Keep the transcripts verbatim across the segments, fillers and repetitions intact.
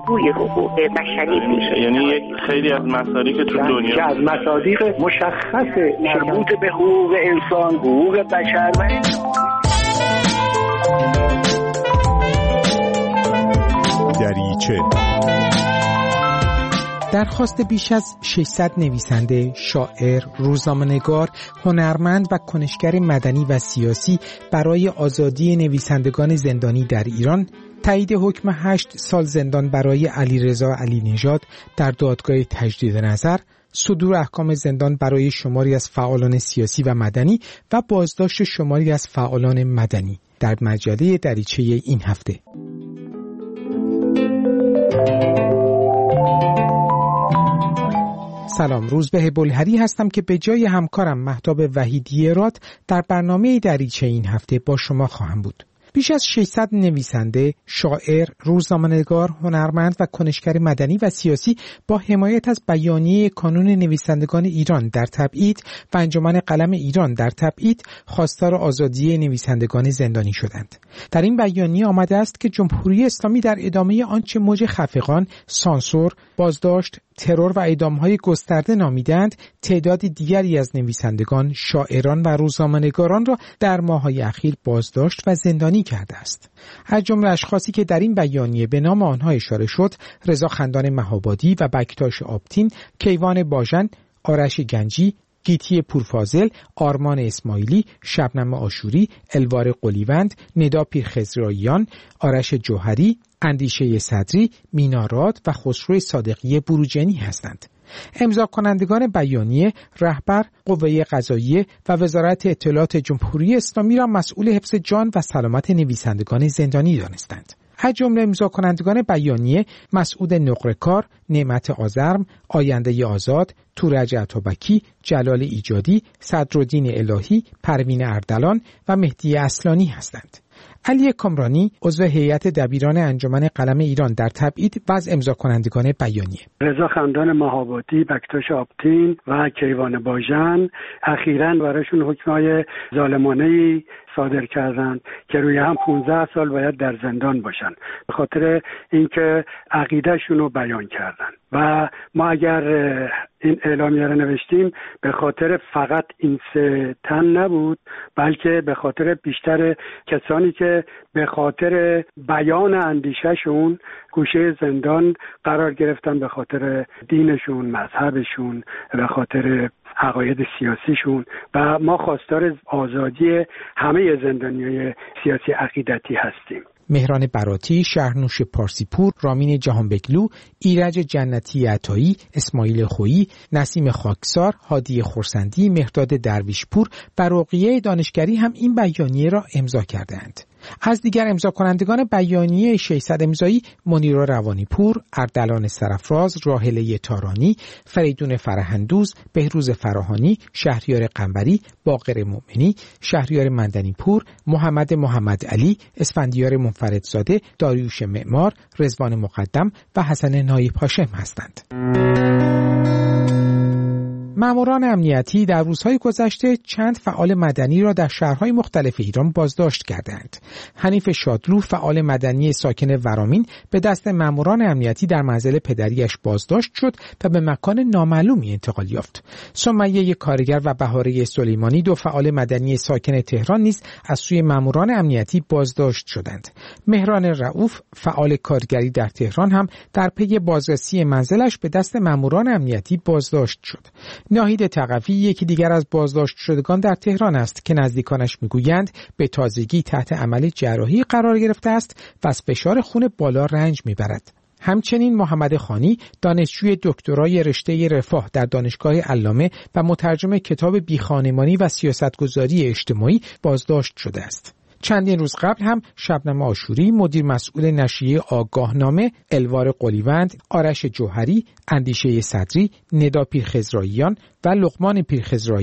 بازگوی حقوق بشری میشه. یعنی یک خیلی از مصادیق که تو دنیا که از مصادیق مشخص مربوط به حقوق انسان، حقوق بشر و دریچه. درخواست بیش از ششصد نویسنده، شاعر، روزنامه‌نگار، هنرمند و کنشگر مدنی و سیاسی برای آزادی نویسندگان زندانی در ایران، تایید حکم هشت سال زندان برای علیرضا علی نژاد در دادگاه تجدید نظر، صدور احکام زندان برای شماری از فعالان سیاسی و مدنی و بازداشت شماری از فعالان مدنی در مجله دریچه این هفته. سلام، روزبه بلهری هستم که به جای همکارم مهتاب وحیدی راد در برنامه دریچه این هفته با شما خواهم بود. بیش از ششصد نویسنده، شاعر، روزنامه‌نگار، هنرمند و کنشگر مدنی و سیاسی با حمایت از بیانیه کانون نویسندگان ایران در تبعید و انجمن قلم ایران در تبعید خواستار آزادی نویسندگان زندانی شدند. در این بیانیه آمده است که جمهوری اسلامی در ادامه آنچه موج خفقان، سانسور، بازداشت، ترور و اعدام‌های گسترده نامیدند، تعداد دیگری از نویسندگان، شاعران و روزنامه‌نگاران را در ماه‌های اخیر بازداشت و زندانی کرده است. از جمله اشخاصی که در این بیانیه به نام آنها اشاره شد، رضا خندان مهابادی و بکتاش آبتین، کیوان باژن، آرش گنجی، گیتی پورفاضل، آرمان اسماعیلی، شبنم آشوری، الوار قلیوند، ندا پیرخضراییان، آرش جوهری، اندیشه صدری، مینا راد و خسرو صادقی بروجنی هستند. امضا کنندگان بیانیه رهبر قوه قضاییه و وزارت اطلاعات جمهوری اسلامی را مسئول حفظ جان و سلامت نویسندگان زندانی دانستند. از جمله امضا کنندگان بیانیه مسعود نقره‌کار، نعمت آزرم، آینده آزاد، تورج عطابکی، جلال ایجادی، صدرالدین الهی، پروین اردلان و مهدی اصلانی هستند. علی کامرانی عضو هیئت دبیران انجمن قلم ایران در تبعید و از امضا کنندگان بیانیه. رضا خندان مهابادی، بکتاش آبتین و کیوان باژن اخیراً برایشون حکم‌های ظالمانه‌ای صادر کردند که روی هم پانزده سال باید در زندان باشن به خاطر اینکه عقیدهشون رو بیان کردن. و ما اگر این اعلامیه رو نوشتیم به خاطر فقط این سه تن نبود، بلکه به خاطر بیشتر کسانی که به خاطر بیان اندیشهشون گوشه زندان قرار گرفتن، به خاطر دینشون، مذهبشون، به خاطر عقاید سیاسیشون. و ما خواستار آزادی همه زندانیای سیاسی عقیدتی هستیم. مهران براتی، شهرنوش پارسیپور، رامین جهانبگلو، ایرج جنتی عطایی، اسماعیل خویی، نسیم خاکسار، هادی خورسندی، مهرداد درویشپور و رقیه دانشگری هم این بیانیه را امضا کردند. از دیگر امضا کنندگان بیانیه ششصد امضایی منیرا روانیپور، اردلان سرفراز، راحله تارانی، فریدون فرهندوز، بهروز فراهانی، شهریار قنبری، باقر مومنی، شهریار مندنیپور، محمد محمد علی، اسفندیار منفردزاده، داریوش معمار، رضوان مقدم و حسن نایب هاشم هستند. ماموران امنیتی در روزهای گذشته چند فعال مدنی را در شهرهای مختلف ایران بازداشت کردند. حنیف شادلو، فعال مدنی ساکن ورامین، به دست ماموران امنیتی در منزل پدریش بازداشت شد و به مکان نامعلومی انتقال یافت. سمیه کارگر و بهاره سلیمانی، دو فعال مدنی ساکن تهران نیز از سوی ماموران امنیتی بازداشت شدند. مهران رؤوف، فعال کارگری در تهران، هم در پی بازرسی منزلش به دست ماموران امنیتی بازداشت شد. ناهید تقوی، یکی دیگر از بازداشت شدگان در تهران است که نزدیکانش میگویند به تازگی تحت عمل جراحی قرار گرفته است و از فشار خون بالا رنج میبرد. همچنین محمد خانی، دانشجوی دکترای رشته رفاه در دانشگاه علامه و مترجم کتاب بیخانمانی و سیاستگذاری اجتماعی بازداشت شده است. چندین روز قبل هم شبنم آشوری، مدیر مسئول نشریه آگاهنامه، الوار قلیوند، آرش جوهری، اندیشه صدری، ندا پیرخضراییان و لقمان پیرخضراییان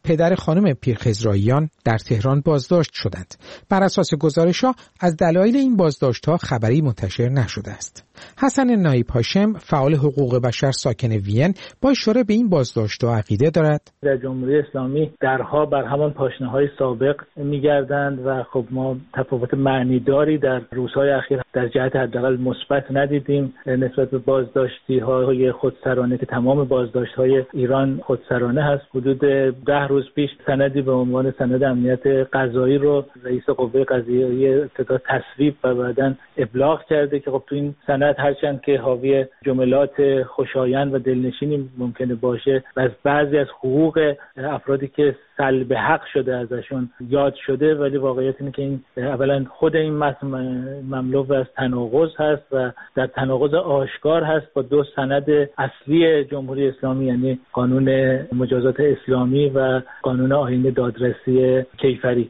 پدر خانم پیرخضراییان در تهران بازداشت شدند. بر اساس گزارش‌ها از دلایل این بازداشت‌ها خبری منتشر نشده است. حسن نایب هاشم، فعال حقوق بشر ساکن وین، با اشاره به این بازداشت‌ها عقیده دارد در جمهوری اسلامی درها بر همان پاشنه‌های سابق می‌گردند و خب ما تفاوت معنیداری در روزهای اخیر در جهت حداقل مثبت ندیدیم نسبت به بازداشتی‌های خودسرانه که تمام بازداشت‌های ایران خودسرانه هست. حدود ده روز پیش سندی به عنوان سند امنیت قضایی رو رئیس قوه قضاییه ابتدا تصویب و بعداً ابلاغ کرده که خب تو این سند هرچند که حاوی جملات خوشایند و دلنشینی ممکنه باشه و از بعضی از حقوق افرادی که سلب حق شده ازشون یاد شده، ولی واقعیت اینه که این اولا خود این متن مملو از تناقض هست و در تناقض آشکار هست با دو سند اصلی جمهوری اسلامی، یعنی قانون مجازات اسلامی و قانون آیین دادرسی کیفری.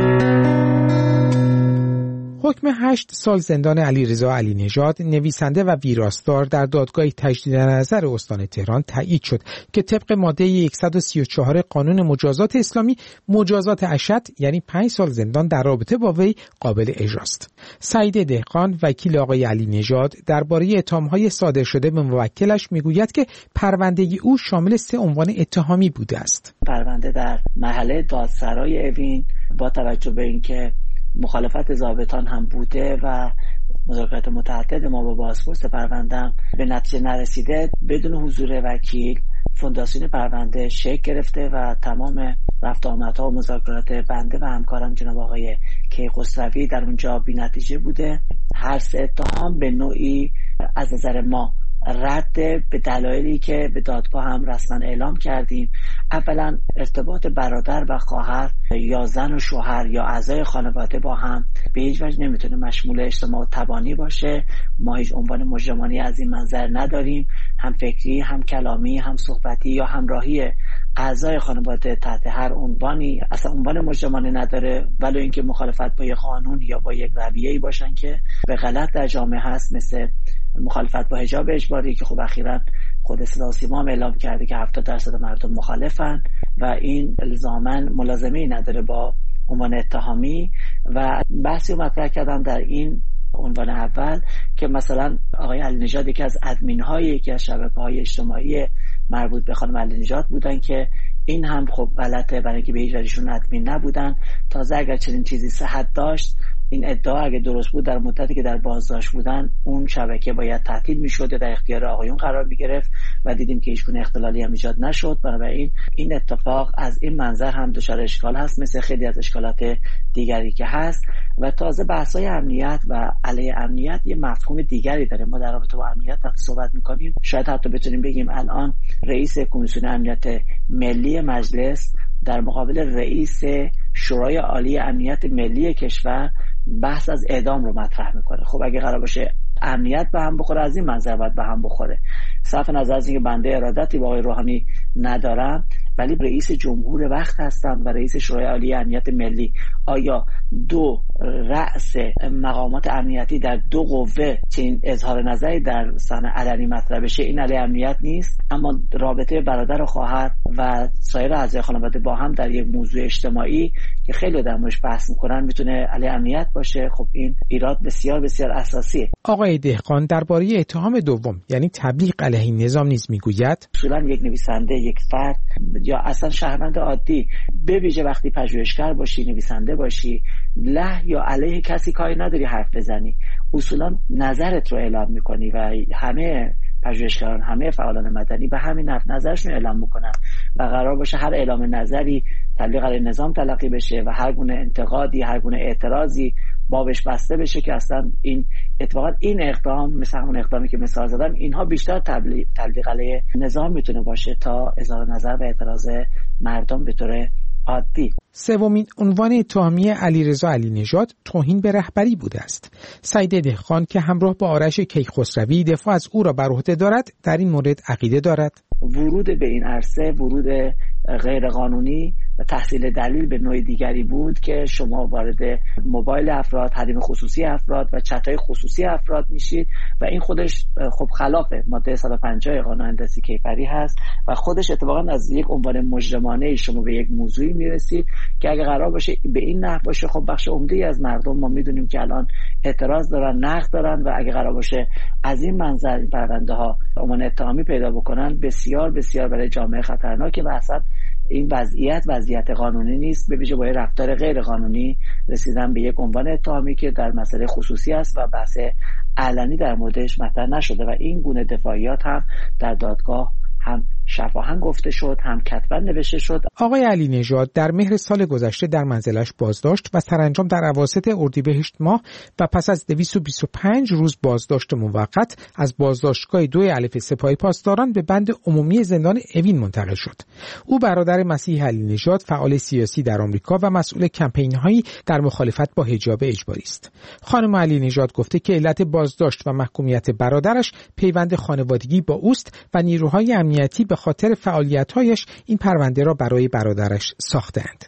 حکم هشت سال زندان علیرضا علی نژاد، نویسنده و ویراستار، در دادگاه تجدید نظر استان تهران تایید شد که طبق ماده صد و سی و چهار قانون مجازات اسلامی مجازات اشد یعنی پنج سال زندان در رابطه با وی قابل اجراست. سعید دهقان، وکیل آقای علی نژاد، درباره اتهام‌های صادر شده به موکلش میگوید که پرونده او شامل سه عنوان اتهامی بوده است. پرونده در مرحله دادسرای اوین با توجه به اینکه مخالفت ضابطان هم بوده و مذاکرات متعدد ما با بازپرس پروندم به نتیجه نرسیده، بدون حضور وکیل فونداسیون پرونده شکل گرفته و تمام رفت آمدها و مذاکرات بنده و همکارم جناب آقای کیخسروی در اونجا بی‌نتیجه بوده. هر سه اتهام به نوعی از نظر ما رد به دلایلی که به دادگاه هم رسما اعلام کردیم. اولا ارتباط برادر و خواهر یا زن و شوهر یا اعضای خانواده با هم به هیچ وجه نمیتونه مشمول اجتماع و تبانی باشه. ما هیچ عنوان مجرمانه از این منظر نداریم، هم فکری، هم کلامی، هم صحبتی یا همراهی اعضای خانواده تحت هر عنوانی اصلا عنوان مجرمانه نداره، ولی اینکه مخالفت با یک قانون یا با یک رویه‌ای باشن که به غلط در جامعه هست، مثل مخالفت با حجاب اجباری که خب اخیراً خود صدا و سیما هم اعلام کرده که هفتاد درصد مردم مخالفن و این الزاماً ملازمه‌ای نداره با عنوان اتهامی. و بحثی رو مطرح کردم در این عنوان اول که مثلا آقای علی نژاد یکی از ادمین‌های یکی از شبکه‌های اجتماعی مربوط به خانم علی نژاد بودن که این هم خب غلطه، برای اینکه به هیچ وجهشون ادمین نبودن. تازه اگر چنین چیزی صحت داشت، این ادعا اگه درست بود، در مدتی که در بازداشت بودن اون شبکه باید تعطیل میشد، در اختیار آقایون قرار میگرفت و دیدیم که هیچ گونه اختلالی هم ایجاد نشد. بنابراین این اتفاق از این منظر هم دچار اشکال هست، مثل خیلی از اشکالات دیگری که هست. و تازه بحث‌های امنیت و علیه امنیت یه مفهوم دیگری داره. ما در رابطه با امنیت وقتی صحبت می‌کنیم شاید حتی بتونیم بگیم الان رئیس کمیسیون امنیت ملی مجلس در مقابل رئیس شورای عالی امنیت ملی کشور بحث از اعدام رو مطرح میکنه. خب اگه قرار باشه امنیت به هم بخوره، از این منظر باید به هم بخوره. صرف نظر از اینکه بنده ارادتی با آقای روحانی ندارم، ولی رئیس جمهور وقت هستم و رئیس شورای عالی امنیت ملی. آیا دو رأس مقامات امنیتی در دو قوه چنین اظهار نظری در صحنه علنی مطرح بشه، این علیه امنیت نیست؟ اما رابطه برادر و خواهر و سایر اعضای خانواده با هم در یک موضوع اجتماعی که خیلی در موردش بحث میکنن میتونه علیه امنیت باشه. خب این ایراد بسیار بسیار اساسیه. آقای دهقان درباره اتهام دوم یعنی تبلیغ علیه نظام نیز میگوید اصولا یک نویسنده، یک فرد یا اصلا شهروند عادی، به ویژه وقتی پژوهشگر باشی، نویسنده باشی، له یا علیه کسی کاری نداری حرف بزنی، اصولا نظرت رو اعلام میکنی و همه پژوهشگران، همه فعالان مدنی به همین نحو نظرشون اعلام میکنن و قرار باشه هر اعلام نظری تبلیغ علیه نظام تلقی بشه و هر گونه انتقادی، هر گونه اعتراضی بابش بسته بشه، که اصلا این اتفاقا این اقدام مثل همون اقدامی که مثال زدم، اینها بیشتر تبلیغ تبلیغ علیه نظام میتونه باشه تا اظهار نظر و اعتراض مردم به طور عادی. سومین عنوان اتهامی علیرضا علی نژاد توهین به رهبری بوده است. سعید دهقان که همراه با آرش کیخسروی دفاع از او را بر عهده دارد، در این مورد عقیده دارد ورود به این عرصه ورود غیر قانونی و تحصیل دلیل به نوع دیگری بود که شما وارد موبایل افراد، حریم خصوصی افراد و چت‌های خصوصی افراد میشید و این خودش خب خلاف ماده صد و پنجاه قانون هندسی کیفری هست و خودش اتفاقا از یک عنوان مجرمانه شما به یک موضوعی میرسید که اگه قرار باشه به این نحو باشه، خب بخش عمده‌ای از مردم ما میدونیم که الان اعتراض دارن، نقد دارن و اگه قرار باشه از این منظر این پرونده ها عنوان اتهامی پیدا بکنن، بسیار بسیار برای جامعه خطرناکه و اصلا این وضعیت وضعیت قانونی نیست، به ویژه با رفتار غیر قانونی رسیدن به یک عنوان اتهامی که در مسئله خصوصی است و بحث علنی در موردش مطرح نشده و این گونه دفاعیات هم در دادگاه هم شفاهن گفته شد، هم کتباً نوشته شد. آقای علی نژاد در مهر سال گذشته در منزلش بازداشت و سرانجام در اواسط اردیبهشت ماه و پس از دویست و بیست و پنج روز بازداشت موقت از بازداشتگاه دو الف سپاه پاسداران به بند عمومی زندان اوین منتقل شد. او برادر مسیح علی نژاد فعال سیاسی در آمریکا و مسئول کمپین‌هایی در مخالفت با حجاب اجباری است. خانم علی نژاد گفته که علت بازداشت و محکومیت برادرش پیوند خانوادگی با اوست و نیروهای امنیتی به خاطر فعالیت‌هایش این پرونده را برای برادرش ساختند.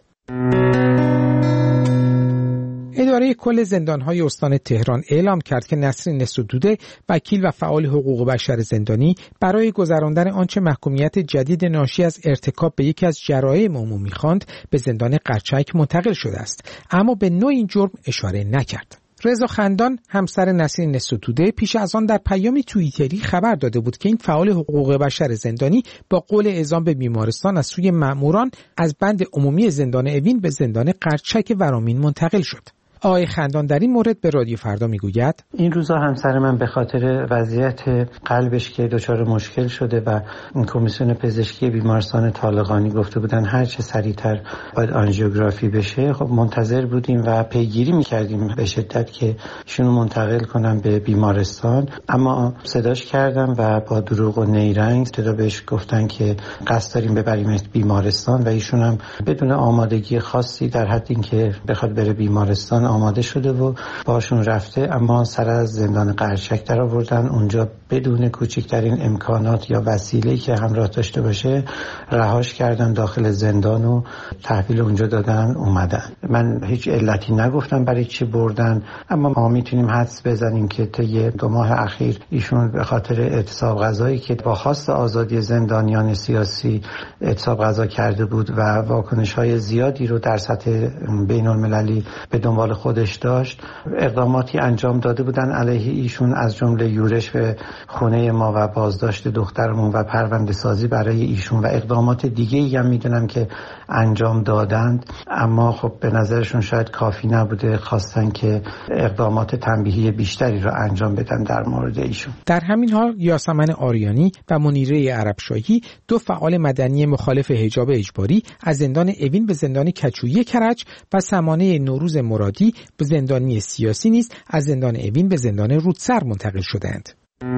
اداره کل زندان‌های استان تهران اعلام کرد که نسرین ستوده، وکیل و فعال حقوق بشر زندانی، برای گذراندن آنچه محکومیت جدید ناشی از ارتکاب به یکی از جرایم عمومی خواند به زندان قرچک منتقل شده است، اما به نوع این جرم اشاره نکرد. رضا خندان همسر نسرین ستوده پیش از آن در پیامی توییتری خبر داده بود که این فعال حقوق بشر زندانی با قول اعزام به بیمارستان از سوی مأموران از بند عمومی زندان اوین به زندان قرچک ورامین منتقل شد. آقای خندان در این مورد به رادیو فردا میگوید این روزا همسر من به خاطر وضعیت قلبش که دچار مشکل شده و کمیسیون پزشکی بیمارستان طالقانی گفته بودن هر چه سریعتر باید آنژیوگرافی بشه، خب منتظر بودیم و پیگیری میکردیم به شدت که ایشونو منتقل کنم به بیمارستان، اما صداش کردم و با دروغ و نیرنگ صدا بهش گفتن که قصد داریم ببریمت بیمارستان و ایشون هم بدون آمادگی خاصی در حد اینکه بخواد بره بیمارستان آماده شده و باشون رفته، اما سر از زندان قرچک در آوردن. اونجا بدون کوچکترین امکانات یا وسیله‌ای که همراه داشته باشه رهاش کردن داخل زندان و تحویل اونجا دادن اومدن. من هیچ علتی نگفتم برای چی بردن، اما ما میتونیم حدس بزنیم که طی دو ماه اخیر ایشون به خاطر اعتصاب غذایی که با خواست آزادی زندانیان سیاسی اعتصاب غذا کرده بود و واکنش‌های زیادی رو در سطح بین‌المللی به دنبال خودش داشت، اقداماتی انجام داده بودن علیه ایشون، از جمله یورش به خونه ما و بازداشت دخترمون و پرونده سازی برای ایشون و اقدامات دیگه‌ای هم میدونم که انجام دادند، اما خب به نظرشون شاید کافی نبوده، خواستن که اقدامات تنبیهی بیشتری رو انجام بدن در مورد ایشون. در همین حال یاسمن آریانی و منیره عربشاهی، دو فعال مدنی مخالف حجاب اجباری، از زندان اوین به زندان کچویی کرج و سمانه نوروز مرادی به زندانی سیاسی نیز از زندان اوین به زندان رودسر منتقل شدند.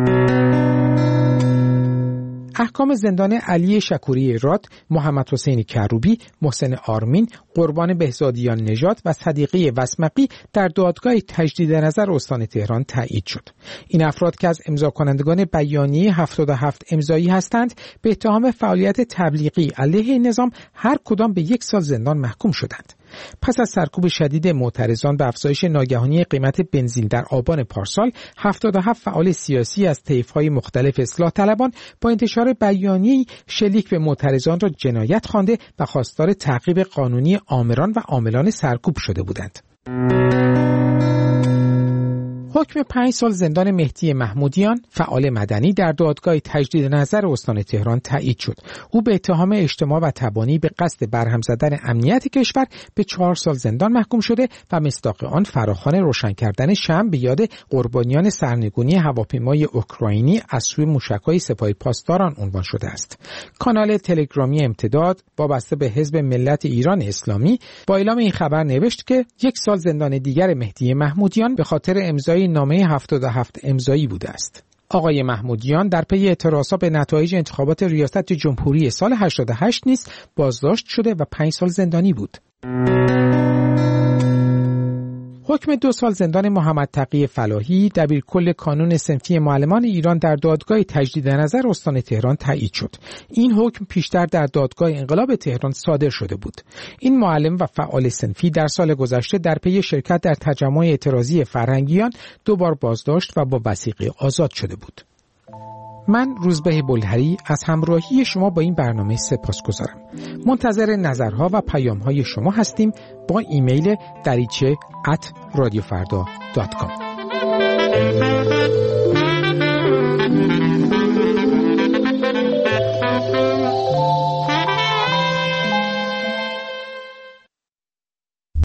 احکام زندان علی شکوری راد، محمد حسین کروبی، محسن آرمین، قربان بهزادیان نژاد و صدیقه وسمقی در دادگاه تجدید نظر استان تهران تایید شد. این افراد که از امضا کنندگان بیانیه هفتاد و هفت امضایی هستند، به اتهام فعالیت تبلیغی علیه نظام هر کدام به یک سال زندان محکوم شدند. پس از سرکوب شدید معترضان به افزایش ناگهانی قیمت بنزین در آبان پارسال، هفتاد و هفت فعال سیاسی از طیف‌های مختلف اصلاح طلبان با انتشار بیانیه‌ای شلیک به معترضان را جنایت خوانده و خواستار تعقیب قانونی آمران و عاملان سرکوب شده بودند. حکم پنج سال زندان مهدی محمودیان، فعال مدنی، در دادگاه تجدید نظر استان تهران تایید شد. او به اتهام اجتماع و تبانی به قصد برهم زدن امنیت کشور به چهار سال زندان محکوم شده و مصداق آن فراخوان روشن کردن شمع به یاد قربانیان سرنگونی هواپیمای اوکراینی از سوی موشک‌های سپاه پاسداران عنوان شده است. کانال تلگرامی امتداد وابسته به حزب ملت ایران اسلامی با اعلام این خبر نوشت که یک سال زندان دیگر مهدی محمودیان به خاطر امضای نامه هفتاد و هفت امضایی بوده است. آقای محمودیان در پی اعتراضات به نتایج انتخابات ریاست جمهوری سال هشتاد و هشت نیز بازداشت شده و پنج سال زندانی بود. حکم دو سال زندان محمد تقی فلاحی دبیرکل کانون صنفی معلمان ایران در دادگاه تجدید نظر استان تهران تایید شد. این حکم پیشتر در دادگاه انقلاب تهران صادر شده بود. این معلم و فعال صنفی در سال گذشته در پی شرکت در تجمع اعتراضی فرهنگیان دوبار بازداشت و با وثیقه آزاد شده بود. من روزبه بلهری از همراهی شما با این برنامه سپاسگزارم. منتظر نظرها و پیام‌های شما هستیم با ایمیل دریچه ات رادیو فردا دات کام.